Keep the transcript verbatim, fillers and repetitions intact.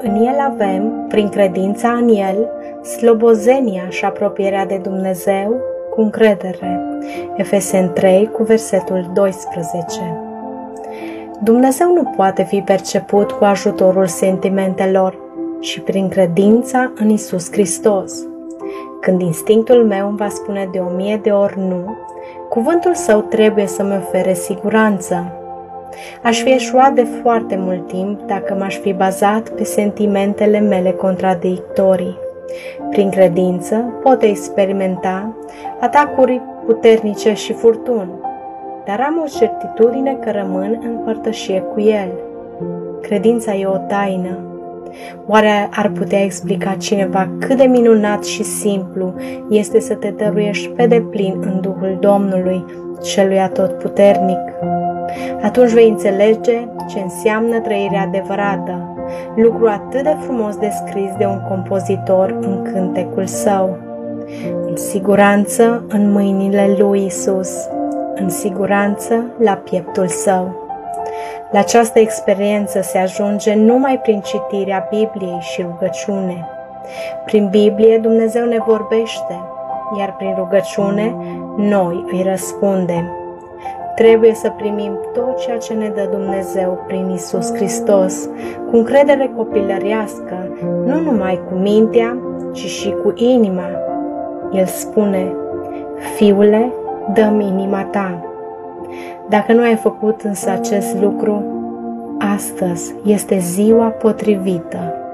În El avem, prin credința în El, slobozenia și apropierea de Dumnezeu cu încredere. Efeseni trei cu versetul doisprezece. Dumnezeu nu poate fi perceput cu ajutorul sentimentelor, ci prin credința în Iisus Hristos. Când instinctul meu îmi va spune de o mie de ori nu, cuvântul Său trebuie să-mi ofere siguranță. Aș fi eșuat de foarte mult timp dacă m-aș fi bazat pe sentimentele mele contradictorii. Prin credință pot experimenta atacuri puternice și furtuni, dar am o certitudine că rămân în părtășie cu El. Credința e o taină. Oare ar putea explica cineva cât de minunat și simplu este să te dăruiești pe deplin în Duhul Domnului, Celui Atotputernic? Atunci vei înțelege ce înseamnă trăirea adevărată, lucru atât de frumos descris de un compozitor în cântecul său. În siguranță în mâinile lui Isus, în siguranță la pieptul Său. La această experiență se ajunge numai prin citirea Bibliei și rugăciune. Prin Biblie Dumnezeu ne vorbește, iar prin rugăciune noi îi răspundem. Trebuie să primim tot ceea ce ne dă Dumnezeu prin Iisus Hristos, cu încredere copilărească, nu numai cu mintea, ci și cu inima. El spune: Fiule, dă-mi inima ta. Dacă nu ai făcut însă acest lucru, astăzi este ziua potrivită.